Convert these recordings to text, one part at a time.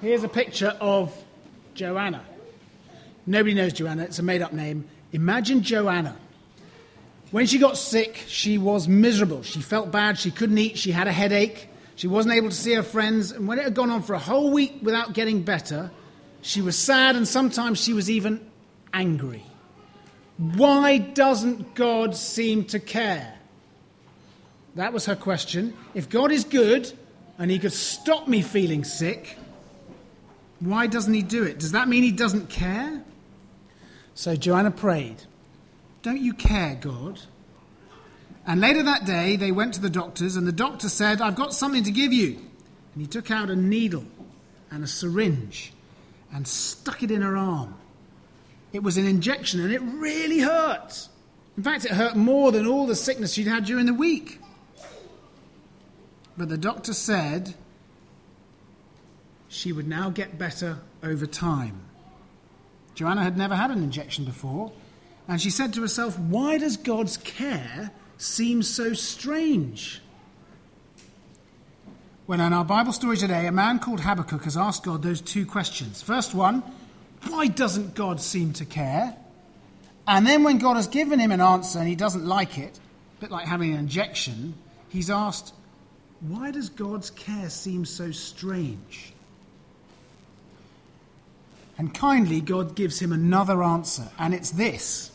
Here's a picture of Joanna. Nobody knows Joanna, it's a made-up name. Imagine Joanna. When she got sick, she was miserable. She felt bad, she couldn't eat, she had a headache, she wasn't able to see her friends, and when it had gone on for a whole week without getting better, she was sad and sometimes she was even angry. Why doesn't God seem to care? That was her question. If God is good and he could stop me feeling sick, why doesn't he do it? Does that mean he doesn't care? So Joanna prayed, "Don't you care, God?" And later that day, they went to the doctors, and the doctor said, "I've got something to give you." And he took out a needle and a syringe and stuck it in her arm. It was an injection, and it really hurt. In fact, it hurt more than all the sickness she'd had during the week. But the doctor said she would now get better over time. Joanna had never had an injection before, and she said to herself, "Why does God's care seem so strange?" Well, in our Bible story today, a man called Habakkuk has asked God those two questions. First one, why doesn't God seem to care? And then when God has given him an answer and he doesn't like it, a bit like having an injection, he's asked, why does God's care seem so strange? And kindly, God gives him another answer, and it's this.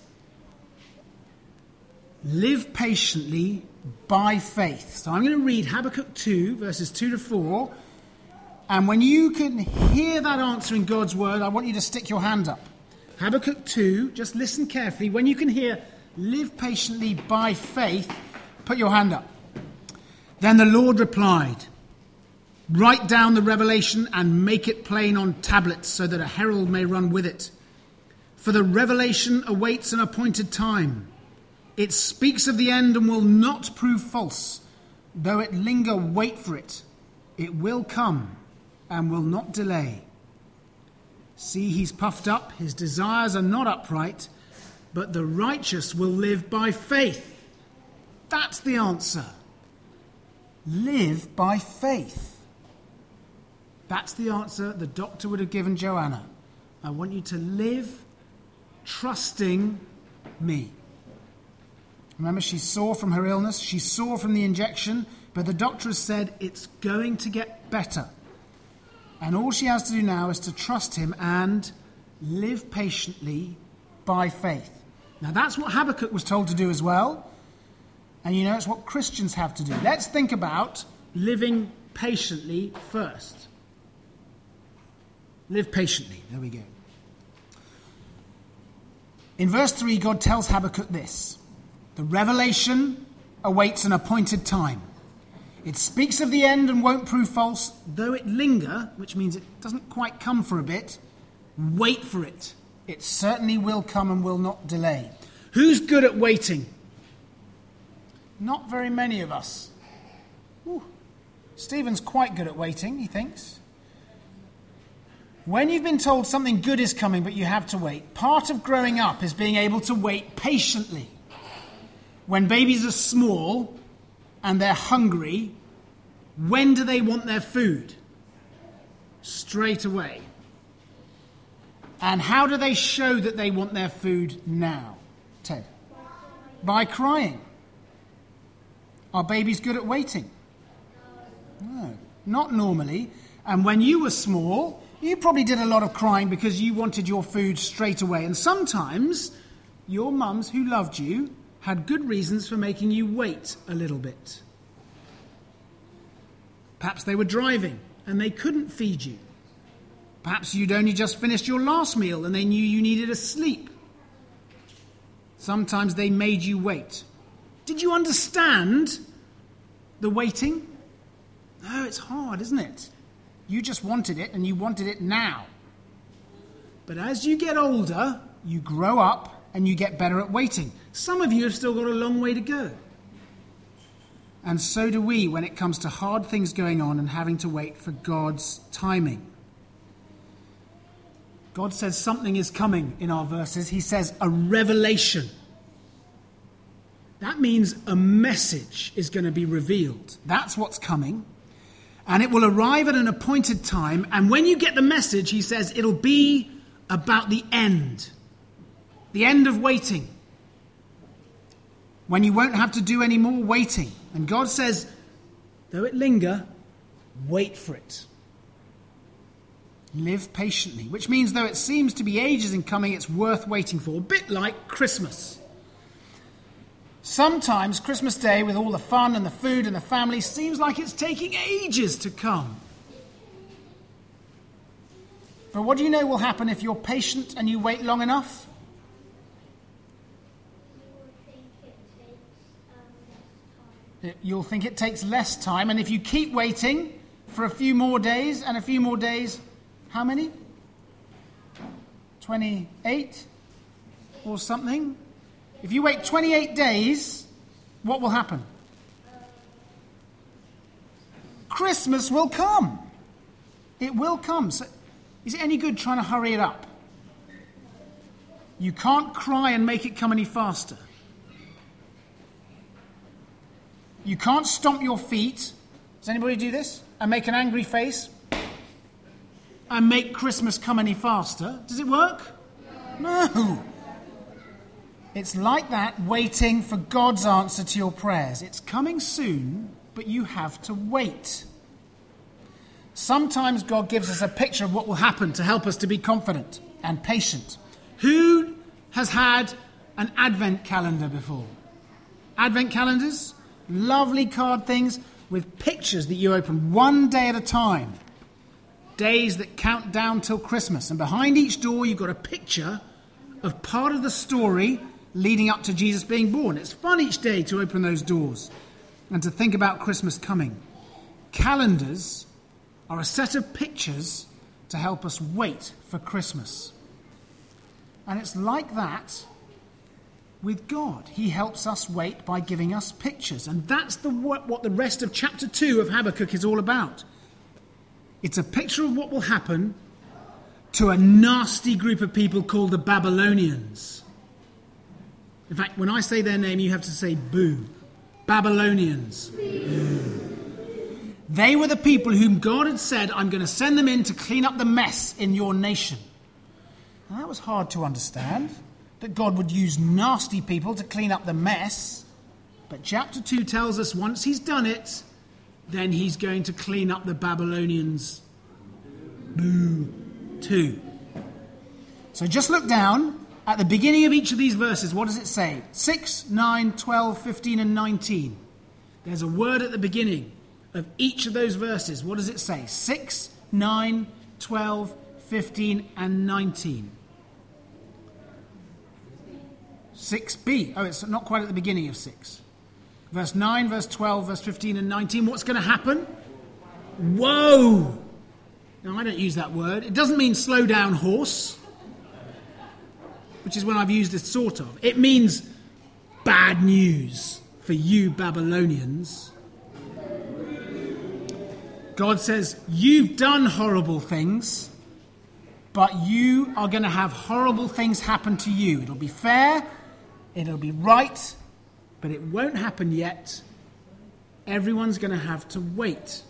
Live patiently by faith. So I'm going to read Habakkuk 2, verses 2 to 4, and when you can hear that answer in God's word, I want you to stick your hand up. Habakkuk 2, just listen carefully. When you can hear, live patiently by faith, put your hand up. Then the Lord replied, "Write down the revelation and make it plain on tablets so that a herald may run with it. For the revelation awaits an appointed time. It speaks of the end and will not prove false. Though it linger, wait for it. It will come and will not delay. See, he's puffed up, his desires are not upright, but the righteous will live by faith." That's the answer. Live by faith. That's the answer the doctor would have given Joanna. I want you to live trusting me. Remember, she saw from her illness, she saw from the injection, but the doctor has said it's going to get better. And all she has to do now is to trust him and live patiently by faith. Now that's what Habakkuk was told to do as well. And you know, it's what Christians have to do. Let's think about living patiently first. Live patiently. There we go. In verse 3, God tells Habakkuk this. The revelation awaits an appointed time. It speaks of the end and won't prove false, though it linger, which means it doesn't quite come for a bit. Wait for it. It certainly will come and will not delay. Who's good at waiting? Not very many of us. Ooh. Stephen's quite good at waiting, he thinks. When you've been told something good is coming but you have to wait, part of growing up is being able to wait patiently. When babies are small and they're hungry, when do they want their food? Straight away. And how do they show that they want their food now? Ted? By crying. Are babies good at waiting? No, not normally. And when you were small, you probably did a lot of crying because you wanted your food straight away. And sometimes your mums who loved you had good reasons for making you wait a little bit. Perhaps they were driving and they couldn't feed you. Perhaps you'd only just finished your last meal and they knew you needed a sleep. Sometimes they made you wait. Did you understand the waiting? No, it's hard, isn't it? You just wanted it and you wanted it now. But as you get older, you grow up and you get better at waiting. Some of you have still got a long way to go. And so do we when it comes to hard things going on and having to wait for God's timing. God says something is coming in our verses. He says a revelation. That means a message is going to be revealed. That's what's coming. And it will arrive at an appointed time. And when you get the message, he says, it'll be about the end of waiting. When you won't have to do any more waiting. And God says, though it linger, wait for it. Live patiently. Which means though it seems to be ages in coming, it's worth waiting for. A bit like Christmas. Sometimes Christmas Day, with all the fun and the food and the family, seems like it's taking ages to come. But what do you know will happen if you're patient and you wait long enough? You'll think it takes less time. And if you keep waiting for a few more days and a few more days, how many? 28 or something? If you wait 28 days, what will happen? Christmas will come. It will come. So is it any good trying to hurry it up? You can't cry and make it come any faster. You can't stomp your feet. Does anybody do this? And make an angry face? And make Christmas come any faster? Does it work? No. It's like that, waiting for God's answer to your prayers. It's coming soon, but you have to wait. Sometimes God gives us a picture of what will happen to help us to be confident and patient. Who has had an Advent calendar before? Advent calendars? Lovely card things with pictures that you open one day at a time. Days that count down till Christmas. And behind each door you've got a picture of part of the story leading up to Jesus being born. It's fun each day to open those doors and to think about Christmas coming. Calendars are a set of pictures to help us wait for Christmas. And it's like that with God. He helps us wait by giving us pictures. And that's what the rest of chapter 2 of Habakkuk is all about. It's a picture of what will happen to a nasty group of people called the Babylonians. In fact, when I say their name, you have to say boo. Babylonians. Boo. They were the people whom God had said, I'm going to send them in to clean up the mess in your nation. Now, that was hard to understand, that God would use nasty people to clean up the mess. But chapter 2 tells us once he's done it, then he's going to clean up the Babylonians. Boo. Too. So just look down at the beginning of each of these verses. What does it say? 6, 9, 12, 15 and 19. There's a word at the beginning of each of those verses. What does it say? 6, 9, 12, 15 and 19. 6b. Oh, it's not quite at the beginning of 6. Verse 9, verse 12, verse 15 and 19. What's going to happen? Whoa! Now, I don't use that word. It doesn't mean slow down horse, which is when I've used it sort of. It means bad news for you Babylonians. God says, you've done horrible things, but you are going to have horrible things happen to you. It'll be fair, it'll be right, but it won't happen yet. Everyone's going to have to wait.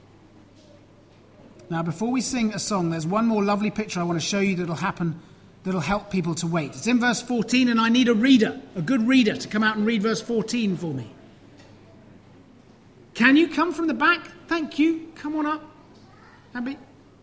Now, before we sing a song, there's one more lovely picture I want to show you that'll happen, that'll help people to wait. It's in verse 14, and I need a reader, a good reader, to come out and read verse 14 for me. Can you come from the back? Thank you. Come on up. Abby.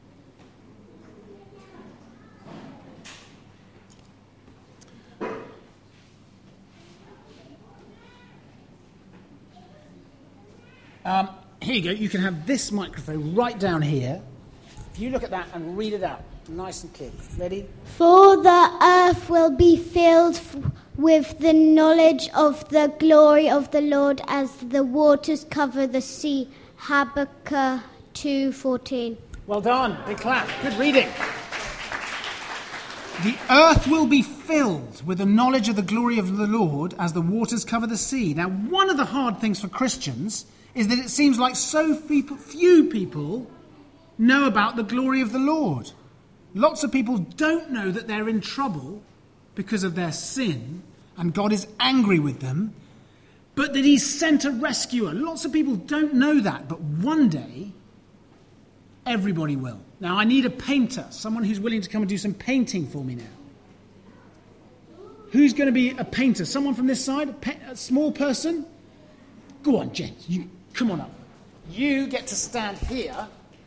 Here you go. You can have this microphone right down here. If you look at that and read it out, nice and clear. Ready? For the earth will be filled with the knowledge of the glory of the Lord as the waters cover the sea. Habakkuk 2:14. Well done. Big clap. Good reading. The earth will be filled with the knowledge of the glory of the Lord as the waters cover the sea. Now, one of the hard things for Christians is that it seems like so few people know about the glory of the Lord. Lots of people don't know that they're in trouble because of their sin and God is angry with them, but that he's sent a rescuer. Lots of people don't know that, but one day Everybody will. Now, I need a painter, someone who's willing to come and do some painting for me now. Who's going to be a painter? Someone from this side? A small person? Go on, James. You come on up. You get to stand here.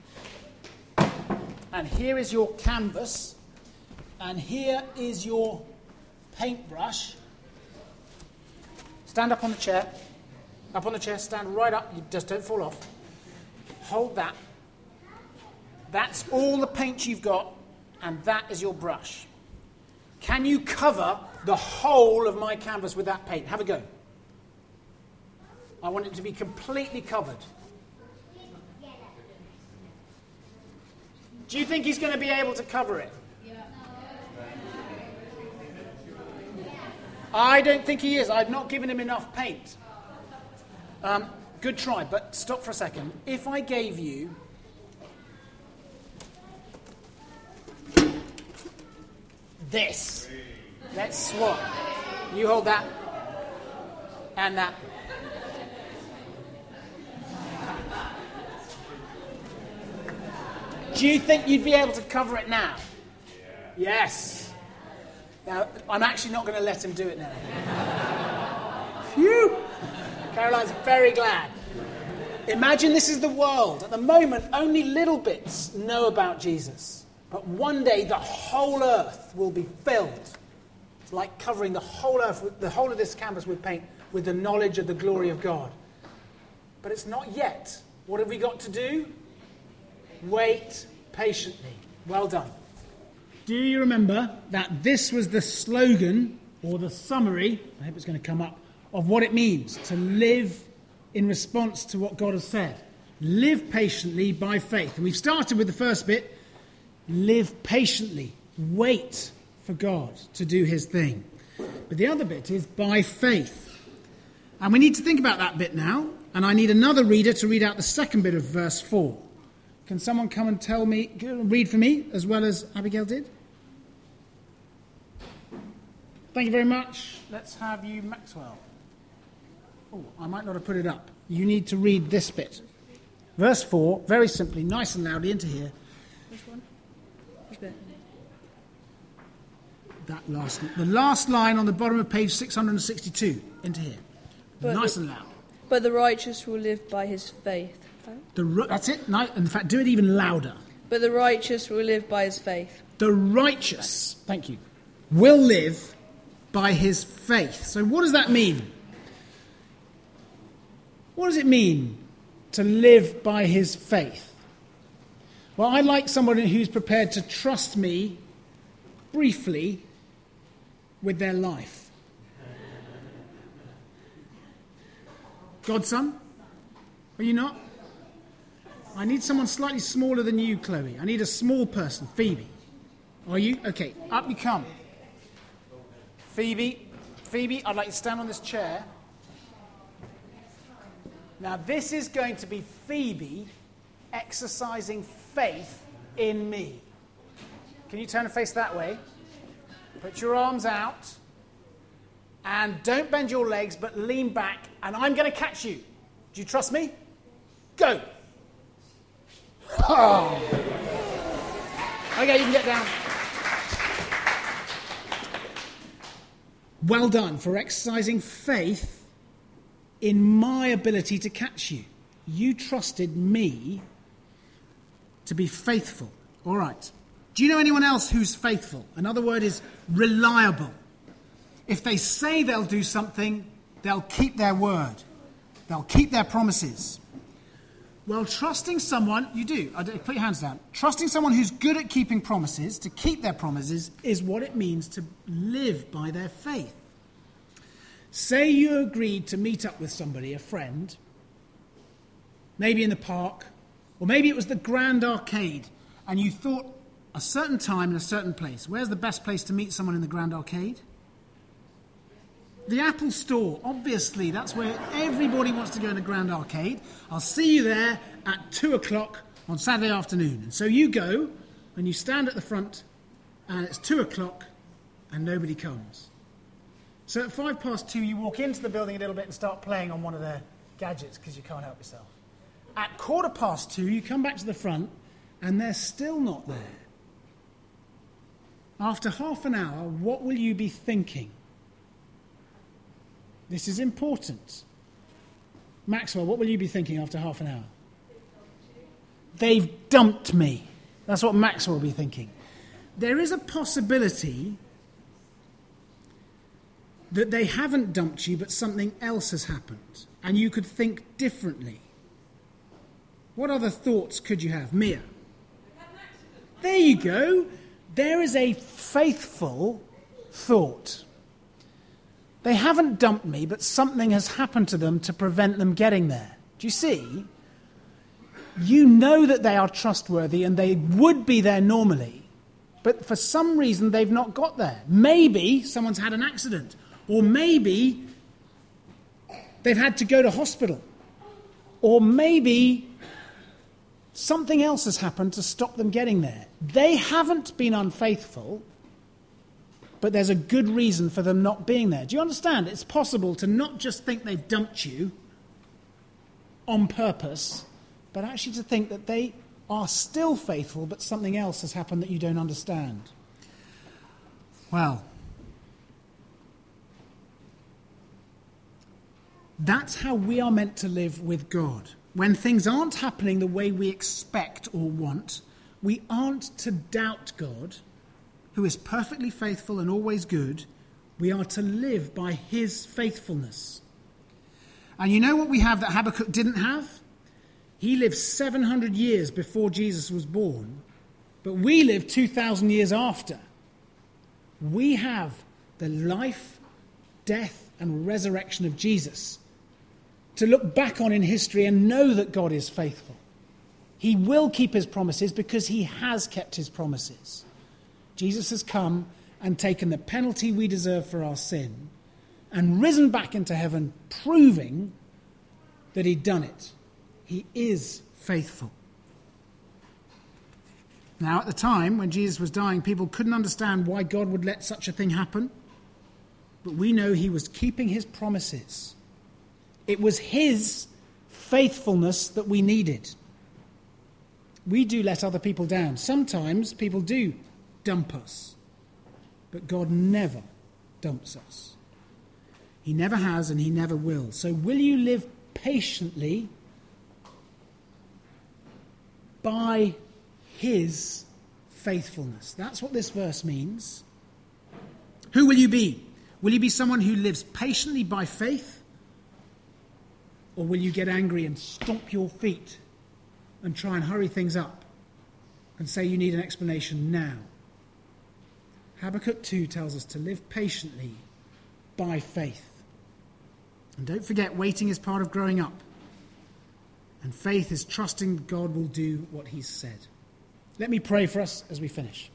And here is your canvas. And here is your paintbrush. Stand up on the chair. Up on the chair. Stand right up. You just don't fall off. Hold that. That's all the paint you've got. And that is your brush. Can you cover the whole of my canvas with that paint? Have a go. I want it to be completely covered. Do you think he's going to be able to cover it? I don't think he is. I've not given him enough paint. Good try, but stop for a second. If I gave you this, let's swap. You hold that and that. Do you think you'd be able to cover it now? Yes. Now, I'm actually not going to let him do it now. Phew! Caroline's very glad. Imagine this is the world. At the moment, only little bits know about Jesus. But one day, the whole earth will be filled. It's like covering the whole earth, the whole of this canvas with paint, with the knowledge of the glory of God. But it's not yet. What have we got to do? Wait patiently. Well done. Do you remember that this was the slogan, or the summary, I hope it's going to come up, of what it means to live in response to what God has said? Live patiently by faith. And we've started with the first bit, live patiently. Wait for God to do his thing. But the other bit is by faith. And we need to think about that bit now. And I need another reader to read out the second bit of verse 4. Can someone come and tell me, read for me, as well as Abigail did? Thank you very much. Let's have you, Maxwell. Oh, I might not have put it up. You need to read this bit. Verse 4, very simply, nice and loudly, into here. Which one? Which bit? The last line on the bottom of page 662, into here. Nice and loud. But the righteous will live by his faith. That's it. No, in fact, do it even louder. But the righteous will live by his faith. The righteous, thank you, will live by his faith. So what does that mean? What does it mean to live by his faith? Well, I like somebody who's prepared to trust me briefly with their life. Godson? Are you not? I need someone slightly smaller than you, Chloe. I need a small person. Phoebe. Are you? Okay, up you come. Phoebe, I'd like you to stand on this chair. Now, this is going to be Phoebe exercising faith in me. Can you turn and face that way? Put your arms out. And don't bend your legs, but lean back. And I'm going to catch you. Do you trust me? Go. Oh. Okay, you can get down. Well done for exercising faith in my ability to catch you. You trusted me to be faithful. All right. Do you know anyone else who's faithful? Another word is reliable. If they say they'll do something, they'll keep their word. They'll keep their promises. Well, trusting someone, you do. Put your hands down. Trusting someone who's good at keeping promises, to keep their promises, is what it means to live by their faith. Say you agreed to meet up with somebody, a friend, maybe in the park, or maybe it was the Grand Arcade, and you thought a certain time in a certain place. Where's the best place to meet someone in the Grand Arcade? The Apple Store, obviously, that's where everybody wants to go in the Grand Arcade. I'll see you there at 2 o'clock on Saturday afternoon. And so you go, and you stand at the front, and it's 2 o'clock, and nobody comes. So at 2:05, you walk into the building a little bit and start playing on one of their gadgets, because you can't help yourself. At 2:15, you come back to the front, and they're still not there. After half an hour, what will you be thinking? This is important. Maxwell, what will you be thinking after half an hour? They've dumped me. That's what Maxwell will be thinking. There is a possibility that they haven't dumped you, but something else has happened, and you could think differently. What other thoughts could you have? Mia? There you go. There is a faithful thought. They haven't dumped me, but something has happened to them to prevent them getting there. Do you see? You know that they are trustworthy and they would be there normally, but for some reason they've not got there. Maybe someone's had an accident, or maybe they've had to go to hospital, or maybe something else has happened to stop them getting there. They haven't been unfaithful, but there's a good reason for them not being there. Do you understand? It's possible to not just think they've dumped you on purpose, but actually to think that they are still faithful, but something else has happened that you don't understand. Well, that's how we are meant to live with God. When things aren't happening the way we expect or want, we aren't to doubt God, who is perfectly faithful and always good. We are to live by his faithfulness. And you know what we have that Habakkuk didn't have? He lived 700 years before Jesus was born, but we live 2,000 years after. We have the life, death, and resurrection of Jesus to look back on in history and know that God is faithful. He will keep his promises because he has kept his promises. Jesus has come and taken the penalty we deserve for our sin and risen back into heaven, proving that he'd done it. He is faithful. Now, at the time when Jesus was dying, people couldn't understand why God would let such a thing happen. But we know he was keeping his promises. It was his faithfulness that we needed. We do let other people down. Sometimes people do dump us. But God never dumps us. He never has and he never will. So will you live patiently by his faithfulness? That's what this verse means. Who will you be? Will you be someone who lives patiently by faith? Or will you get angry and stomp your feet and try and hurry things up and say you need an explanation now? Habakkuk 2 tells us to live patiently by faith. And don't forget, waiting is part of growing up. And faith is trusting God will do what he's said. Let me pray for us as we finish.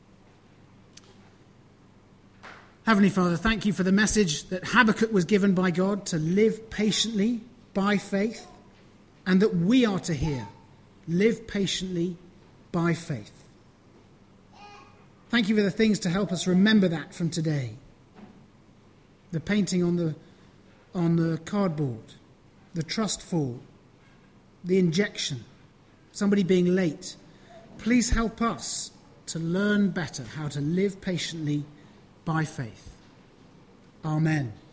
Heavenly Father, thank you for the message that Habakkuk was given by God to live patiently by faith, and that we are to hear, live patiently by faith. Thank you for the things to help us remember that from today. The painting on the cardboard, the trust fall, the injection, somebody being late. Please help us to learn better how to live patiently by faith. Amen.